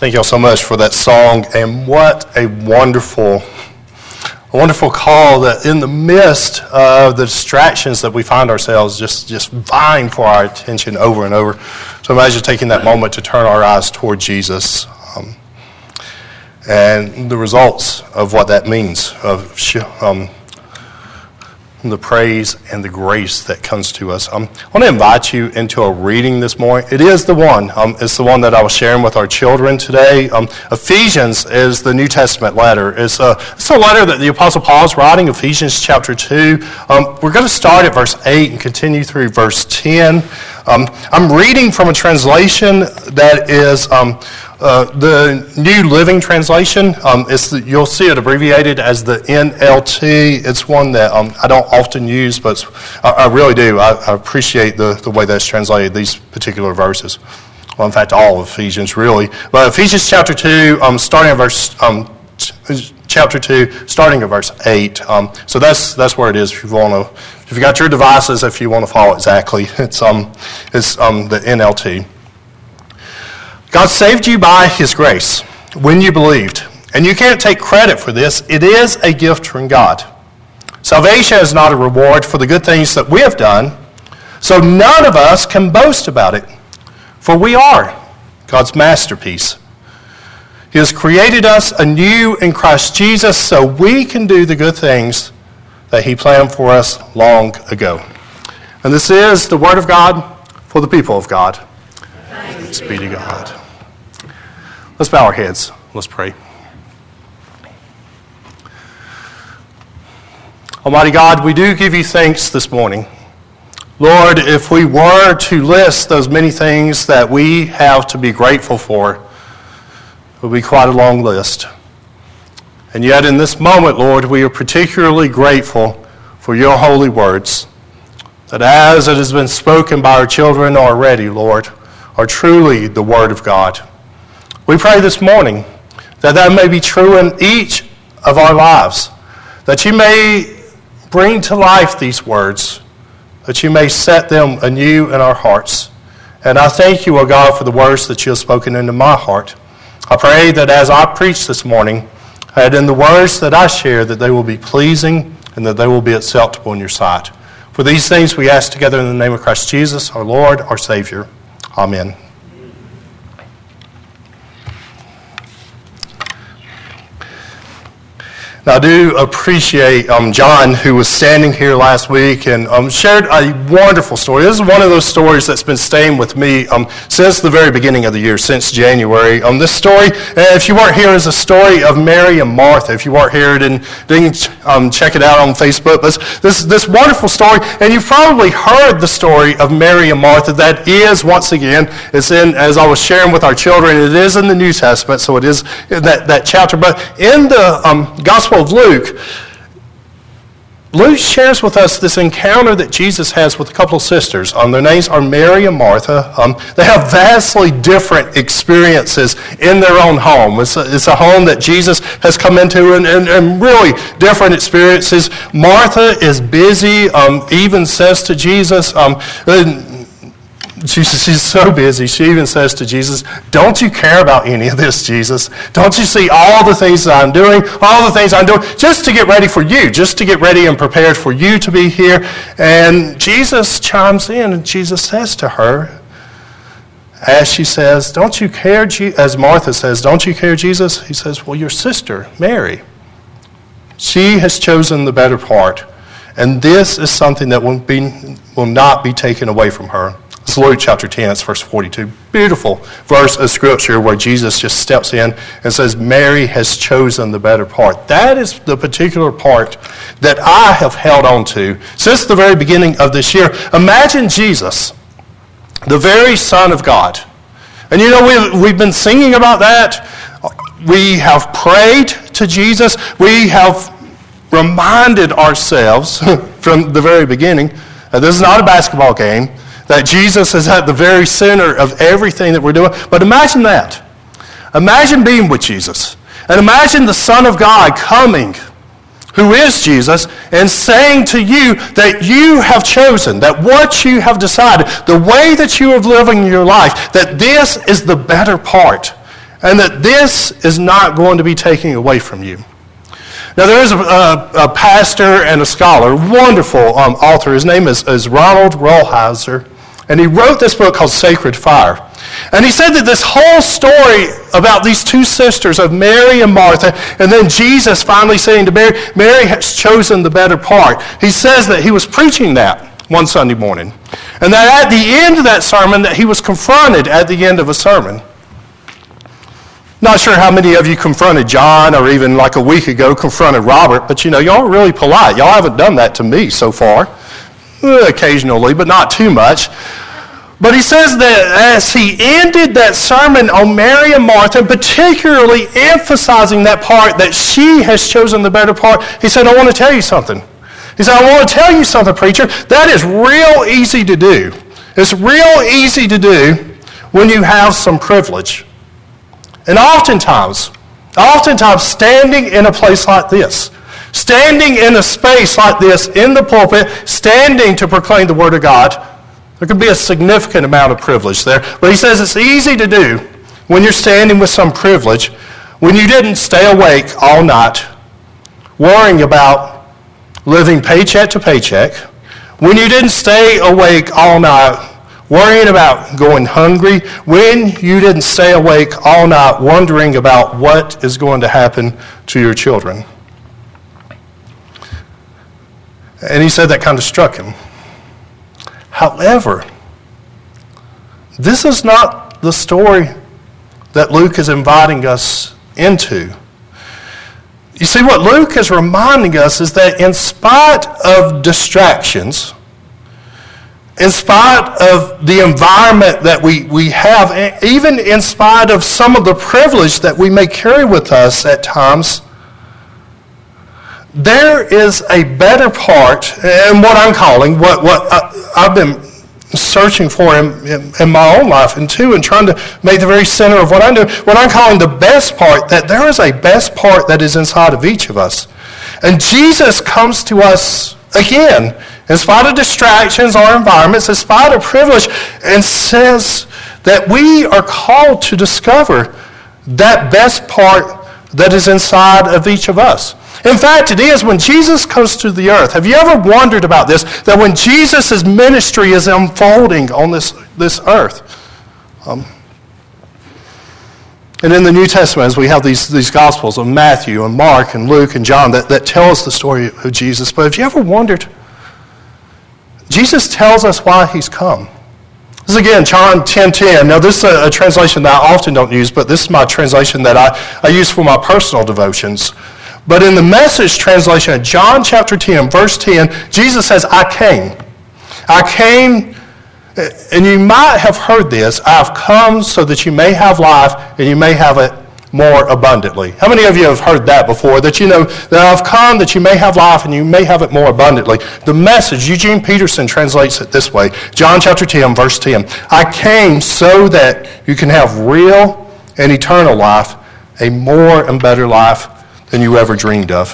Thank y'all so much for that song, and what a wonderful call that in the midst of the distractions that we find ourselves just vying for our attention over and over. So imagine taking that moment to turn our eyes toward Jesus and the results of what that means, of the praise and the grace that comes to us. I want to invite you into a reading this morning. It is the one. It's the one that I was sharing with our children today. Ephesians is the New Testament letter. It's a letter that the Apostle Paul is writing, Ephesians chapter 2. We're going to start at verse 8 and continue through verse 10. I'm reading from a translation that is the New Living Translation. You'll see it abbreviated as the NLT. It's one that I don't often use, but I really do. I appreciate the way that's translated, these particular verses. Well, in fact, all of Ephesians, really. But Ephesians chapter 2, starting at verse chapter 2, starting at verse 8. So that's where it is. If you got your devices, if you want to follow exactly, it's the NLT. God saved you by His grace when you believed. And you can't take credit for this. It is a gift from God. Salvation is not a reward for the good things that we have done, so none of us can boast about it. For we are God's masterpiece. He has created us anew in Christ Jesus so we can do the good things that He planned for us long ago. And this is the Word of God for the people of God. Thanks be to God. Let's bow our heads. Let's pray. Almighty God, we do give you thanks this morning. Lord, if we were to list those many things that we have to be grateful for, it would be quite a long list. And yet in this moment, Lord, we are particularly grateful for your holy words, that as it has been spoken by our children already, Lord, are truly the Word of God. We pray this morning that may be true in each of our lives, that you may bring to life these words, that you may set them anew in our hearts. And I thank you, O God, for the words that you have spoken into my heart. I pray that as I preach this morning, that in the words that I share, that they will be pleasing and that they will be acceptable in your sight. For these things we ask together in the name of Christ Jesus, our Lord, our Savior. Amen. Now, I do appreciate John, who was standing here last week and shared a wonderful story. This is one of those stories that's been staying with me since the very beginning of the year, since January. This story, if you weren't here, is a story of Mary and Martha. If you weren't here, didn't check it out on Facebook. But this wonderful story, and you've probably heard the story of Mary and Martha. That is, once again, it's in, as I was sharing with our children, it is in the New Testament, so it is in that chapter. But in the Gospel of Luke shares with us this encounter that Jesus has with a couple of sisters. Their names are Mary and Martha. They have vastly different experiences in their own home. It's a home that Jesus has come into and really different experiences. Martha is busy, even says to Jesus, she's so busy, she even says to Jesus, don't you care about any of this, Jesus? Don't you see all the things that I'm doing, just to get ready for you, just to get ready and prepared for you to be here? And Jesus chimes in, and Jesus says to her, as she says, don't you care, as Martha says, don't you care, Jesus? He says, well, your sister, Mary, she has chosen the better part, and this is something that will not be taken away from her. It's Luke chapter 10, it's verse 42. Beautiful verse of Scripture where Jesus just steps in and says, Mary has chosen the better part. That is the particular part that I have held on to since the very beginning of this year. Imagine Jesus, the very Son of God. And you know, we've been singing about that. We have prayed to Jesus. We have reminded ourselves from the very beginning that this is not a basketball game, that Jesus is at the very center of everything that we're doing. But imagine that. Imagine being with Jesus. And imagine the Son of God coming, who is Jesus, and saying to you that you have chosen, that what you have decided, the way that you are living your life, that this is the better part. and that this is not going to be taken away from you. Now, there is a pastor and a scholar, wonderful author. His name is Ronald Rolheiser, and he wrote this book called Sacred Fire. And he said that this whole story about these two sisters of Mary and Martha, and then Jesus finally saying to Mary, Mary has chosen the better part. He says that he was preaching that one Sunday morning, and that at the end of that sermon, that he was confronted at the end of a sermon. Not sure how many of you confronted John, or even like a week ago confronted Robert, but y'all are really polite. Y'all haven't done that to me so far. Occasionally, but not too much. But he says that as he ended that sermon on Mary and Martha, particularly emphasizing that part that she has chosen the better part, he said, I want to tell you something. He said, I want to tell you something, preacher. That is real easy to do. It's real easy to do when you have some privilege. And oftentimes, standing in a place like this, standing in a space like this in the pulpit, standing to proclaim the Word of God, there can be a significant amount of privilege there. But he says it's easy to do when you're standing with some privilege, when you didn't stay awake all night, worrying about living paycheck to paycheck, when you didn't stay awake all night, worrying about going hungry, when you didn't stay awake all night wondering about what is going to happen to your children. And he said that kind of struck him. However, this is not the story that Luke is inviting us into. You see, what Luke is reminding us is that in spite of distractions, in spite of the environment that we have, even in spite of some of the privilege that we may carry with us at times, there is a better part, and what I'm calling, what I've been searching for in my own life and trying to make the very center of what I'm doing, what I'm calling the best part, that there is a best part that is inside of each of us. And Jesus comes to us again, in spite of distractions or environments, in spite of privilege, and says that we are called to discover that best part that is inside of each of us. In fact, it is when Jesus comes to the earth. Have you ever wondered about this? That when Jesus' ministry is unfolding on this earth. And in the New Testament, as we have these Gospels of Matthew and Mark and Luke and John that tell us the story of Jesus. But have you ever wondered? Jesus tells us why he's come. This is again, John 10:10. Now this is a translation that I often don't use, but this is my translation that I use for my personal devotions. But in the Message translation of John chapter 10, verse 10, Jesus says, I came. I came, and you might have heard this, I've come so that you may have life and you may have it more abundantly. How many of you have heard that before? That you know that I've come that you may have life and you may have it more abundantly. The Message, Eugene Peterson translates it this way. John chapter 10, verse 10. I came so that you can have real and eternal life, a more and better life than you ever dreamed of.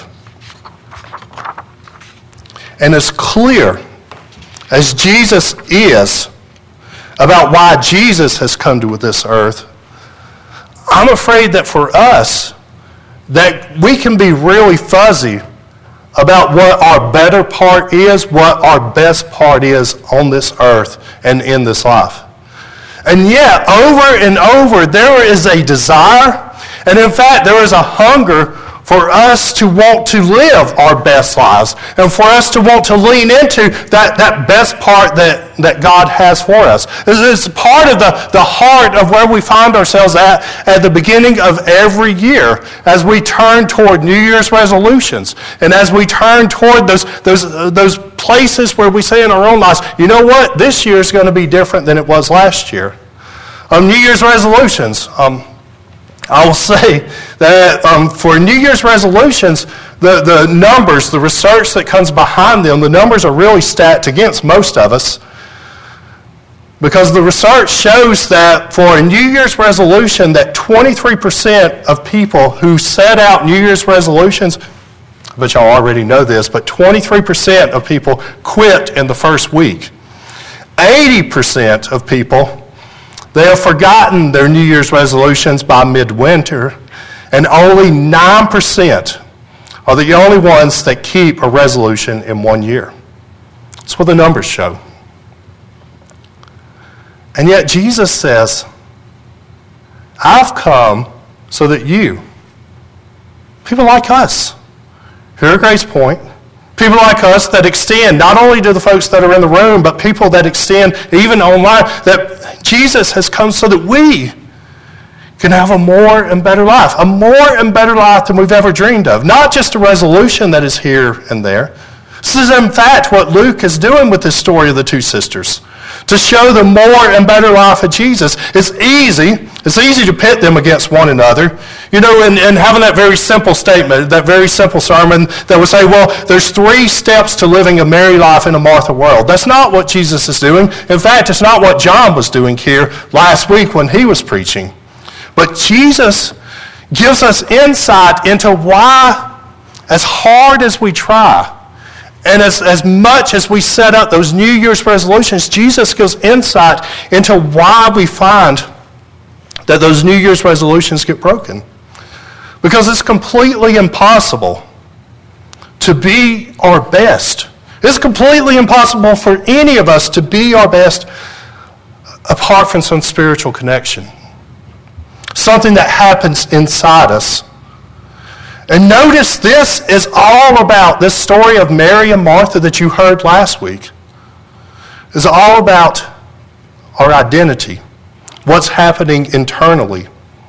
And as clear as Jesus is about why Jesus has come to this earth, I'm afraid that for us, that we can be really fuzzy about what our better part is, what our best part is on this earth and in this life. And yet, over and over, there is a desire, and in fact, there is a hunger for us to want to live our best lives and for us to want to lean into that best part that God has for us. It's part of the heart of where we find ourselves at the beginning of every year as we turn toward New Year's resolutions and as we turn toward those places where we say in our own lives, you know what, this year is going to be different than it was last year. New Year's resolutions. I will say that for New Year's resolutions, the numbers, the research that comes behind them, the numbers are really stacked against most of us. Because the research shows that for a New Year's resolution, that 23% of people who set out New Year's resolutions, but y'all already know this, but 23% of people quit in the first week. 80% of people They have forgotten their New Year's resolutions by midwinter, and only 9% are the only ones that keep a resolution in 1 year. That's what the numbers show. And yet Jesus says, I've come so that you, people like us, here at Grace Point, people like us that extend not only to the folks that are in the room, but people that extend even online, that Jesus has come so that we can have a more and better life than we've ever dreamed of. Not just a resolution that is here and there. This is in fact what Luke is doing with this story of the two sisters. To show the more and better life of Jesus. It's easy to pit them against one another. You know, and having that very simple statement, that very simple sermon that would say, well, there's 3 steps to living a Mary life in a Martha world. That's not what Jesus is doing. In fact, it's not what John was doing here last week when he was preaching. But Jesus gives us insight into why, as hard as we try, and as much as we set up those New Year's resolutions, Jesus gives insight into why we find that those New Year's resolutions get broken. Because it's completely impossible to be our best. It's completely impossible for any of us to be our best apart from some spiritual connection. Something that happens inside us. And notice this is all about, this story of Mary and Martha that you heard last week, is all about our identity, what's happening internally.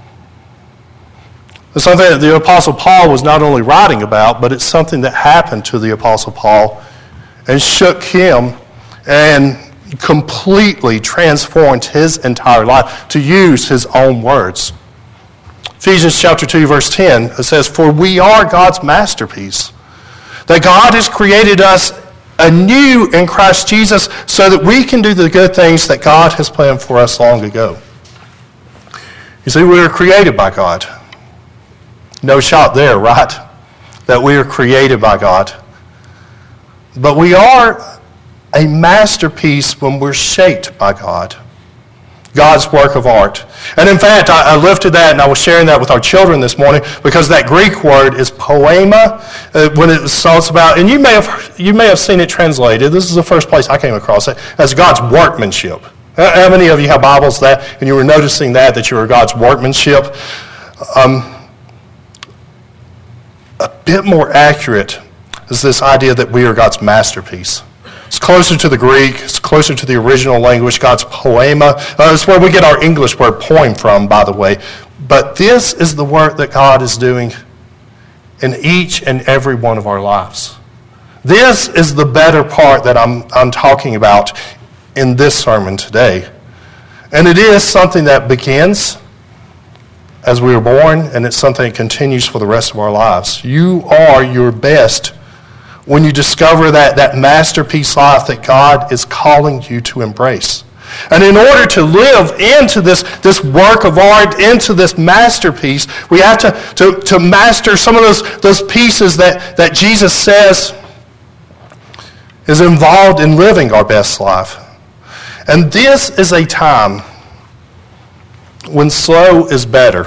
It's something that the Apostle Paul was not only writing about, but it's something that happened to the Apostle Paul and shook him and completely transformed his entire life, to use his own words. Ephesians chapter 2, verse 10, it says, "For we are God's masterpiece, that God has created us anew in Christ Jesus so that we can do the good things that God has planned for us long ago." You see, we were created by God. No shot there, right? That we are created by God. But we are a masterpiece when we're shaped by God. God's work of art. And in fact, I lifted that and I was sharing that with our children this morning because that Greek word is poema. When it talks about, and you may have seen it translated. This is the first place I came across it, as God's workmanship. How many of you have Bibles that, and you were noticing that you were God's workmanship? A bit more accurate is this idea that we are God's masterpiece. It's closer to the Greek. It's closer to the original language, God's poema. It's where we get our English word poem from, by the way. But this is the work that God is doing in each and every one of our lives. This is the better part that I'm talking about in this sermon today. And it is something that begins as we were born, and it's something that continues for the rest of our lives. You are your best when you discover that masterpiece life that God is calling you to embrace. And in order to live into this work of art, into this masterpiece, we have to master some of those pieces that Jesus says is involved in living our best life. And this is a time when slow is better.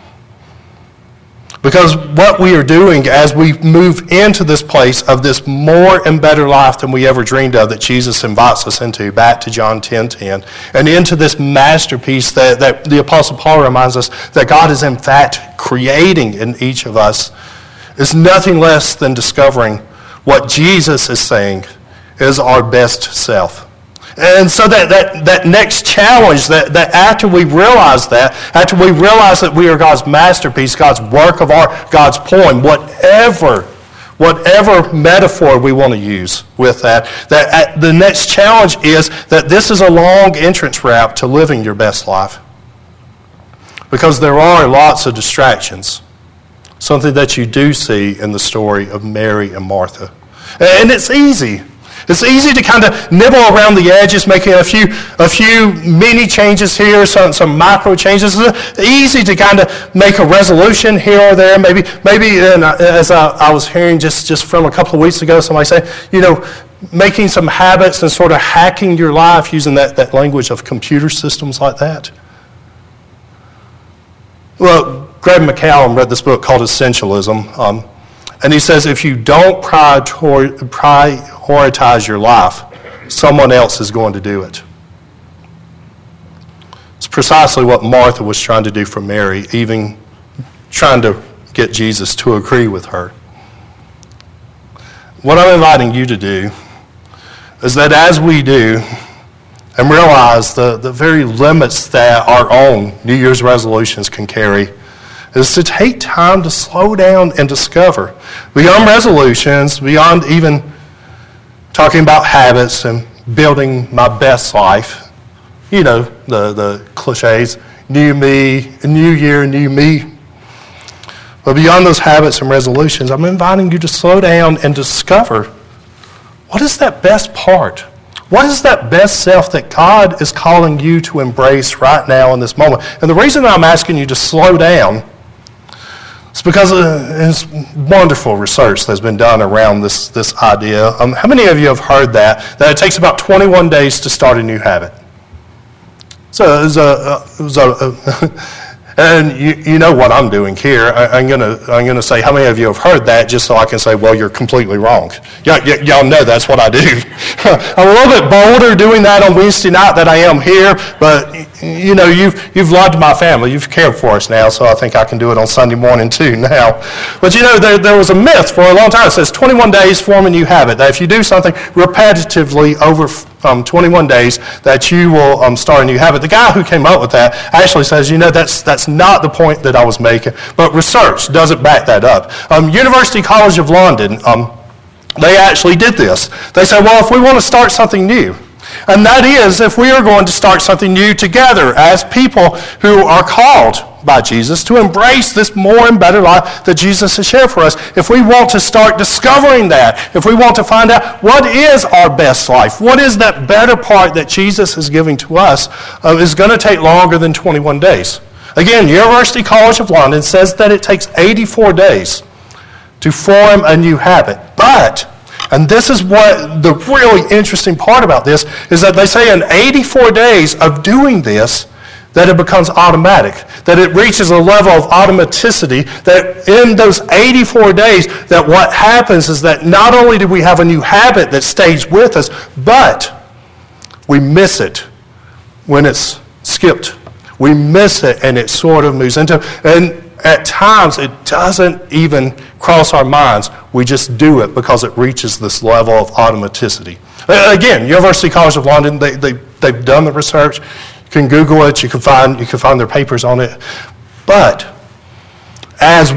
Because what we are doing as we move into this place of this more and better life than we ever dreamed of that Jesus invites us into, back to John 10:10, and into this masterpiece that the Apostle Paul reminds us that God is in fact creating in each of us, is nothing less than discovering what Jesus is saying is our best self. And so that next challenge, that after we realize that we are God's masterpiece, God's work of art, God's poem, whatever metaphor we want to use with that the next challenge is that this is a long entrance ramp to living your best life. Because there are lots of distractions, something that you do see in the story of Mary and Martha. And it's easy. It's easy to kind of nibble around the edges, making a few mini changes here, some micro changes. It's easy to kind of make a resolution here or there. Maybe as I was hearing just from a couple of weeks ago, somebody say, making some habits and sort of hacking your life using that language of computer systems like that. Well, Greg McCallum read this book called Essentialism. And he says, if you don't prioritize your life, someone else is going to do it. It's precisely what Martha was trying to do for Mary, even trying to get Jesus to agree with her. What I'm inviting you to do is that as we do, and realize the very limits that our own New Year's resolutions can carry, is to take time to slow down and discover, beyond resolutions, beyond even talking about habits and building my best life, the cliches, new me, new year, new me. But beyond those habits and resolutions, I'm inviting you to slow down and discover, what is that best part? What is that best self that God is calling you to embrace right now in this moment? And the reason I'm asking you to slow down is because it's wonderful research that's been done around this idea. How many of you have heard that it takes about 21 days to start a new habit? So and you know what I'm doing here. I'm gonna say, how many of you have heard that, just so I can say, well, you're completely wrong. Y'all know that's what I do. I'm a little bit bolder doing that on Wednesday night than I am here, but you've loved my family, you've cared for us now, so I think I can do it on Sunday morning too now. But there was a myth for a long time. It says 21 days form a new habit. That if you do something repetitively over 21 days, that you will start a new habit. The guy who came up with that actually says, that's not the point that I was making, but research doesn't back that up. University College of London, they actually did this. They said, well, if we want to start something new, and that is if we are going to start something new together as people who are called by Jesus to embrace this more and better life that Jesus has shared for us, if we want to start discovering that, if we want to find out what is our best life, what is that better part that Jesus is giving to us, is going to take longer than 21 days. Again, University College of London says that it takes 84 days to form a new habit. But, and this is what the really interesting part about this, is that they say in 84 days of doing this, that it becomes automatic, that it reaches a level of automaticity, that in those 84 days, that what happens is that not only do we have a new habit that stays with us, but we miss it when it's skipped. We miss it and it sort of moves into, and at times it doesn't even cross our minds. We just do it because it reaches this level of automaticity. Again, University College of London, they've done the research. You can Google it. You can find their papers on it. But as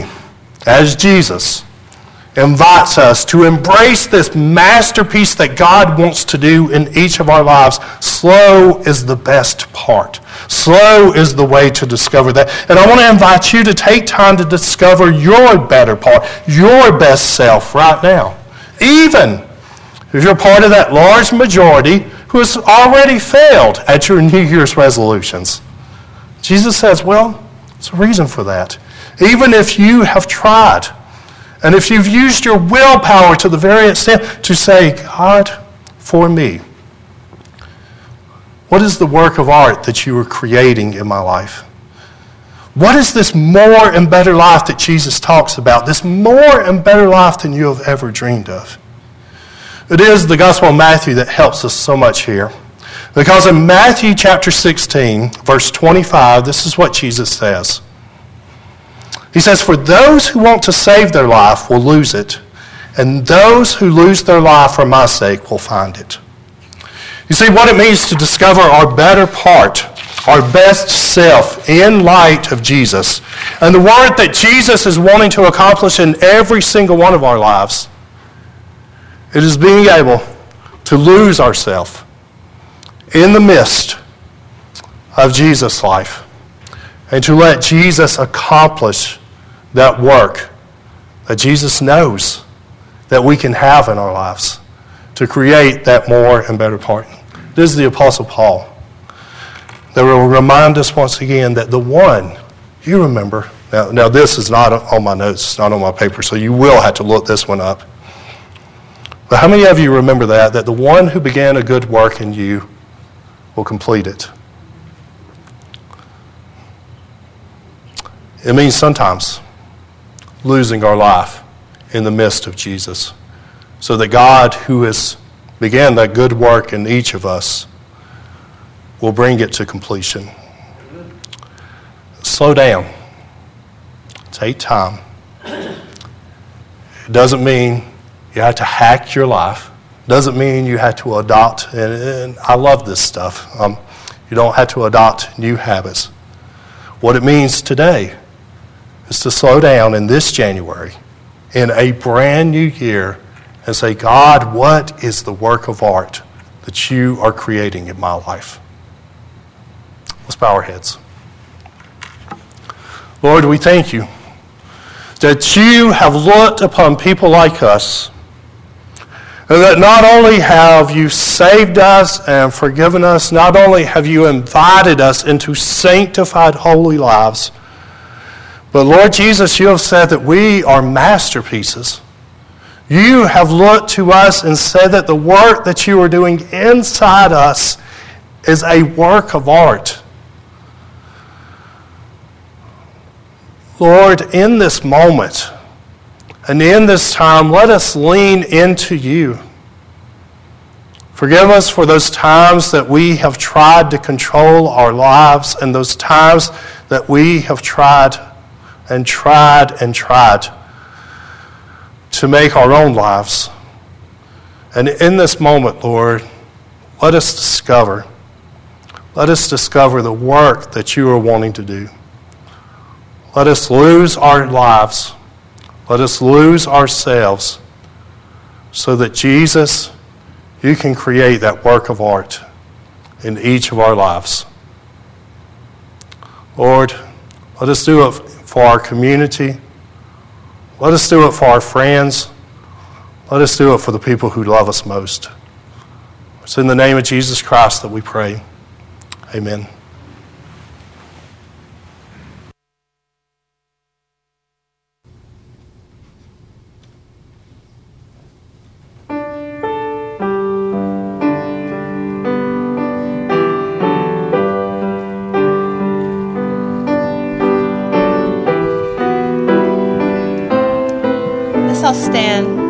Jesus invites us to embrace this masterpiece that God wants to do in each of our lives, slow is the best part. Slow is the way to discover that. And I want to invite you to take time to discover your better part, your best self right now. Even if you're part of that large majority who has already failed at your New Year's resolutions. Jesus says, well, there's a reason for that. Even if you have tried, and if you've used your willpower to the very extent to say, God, for me, what is the work of art that you are creating in my life? What is this more and better life that Jesus talks about? This more and better life than you have ever dreamed of. It is the Gospel of Matthew that helps us so much here. Because in Matthew chapter 16, verse 25, this is what Jesus says. He says, for those who want to save their life will lose it, and those who lose their life for my sake will find it. You see, what it means to discover our better part, our best self in light of Jesus, and the work that Jesus is wanting to accomplish in every single one of our lives, it is being able to lose ourselves in the midst of Jesus' life and to let Jesus accomplish that work that Jesus knows that we can have in our lives. to create that more and better part. This is the Apostle Paul that will remind us once again that the one, you remember, now this is not on my notes, it's not on my paper, so you will have to look this one up. But how many of you remember that the one who began a good work in you will complete it? It means sometimes losing our life in the midst of Jesus, so that God, who has began that good work in each of us, will bring it to completion. Slow down. Take time. It doesn't mean you have to hack your life. It doesn't mean you have to adopt, and I love this stuff. You don't have to adopt new habits. What it means today is to slow down in this January, in a brand new year, and say, God, what is the work of art that you are creating in my life? Let's bow our heads. Lord, we thank you that you have looked upon people like us, and that not only have you saved us and forgiven us, not only have you invited us into sanctified, holy lives, but Lord Jesus, you have said that we are masterpieces. You have looked to us and said that the work that you are doing inside us is a work of art. Lord, in this moment and in this time, let us lean into you. Forgive us for those times that we have tried to control our lives, and those times that we have tried to make our own lives. And in this moment, Lord, let us discover the work that you are wanting to do. Let us lose our lives. Let us lose ourselves so that, Jesus, you can create that work of art in each of our lives. Lord, let us do it for our community. Let us do it for our friends. Let us do it for the people who love us most. It's in the name of Jesus Christ that we pray. Amen. Let's all stand.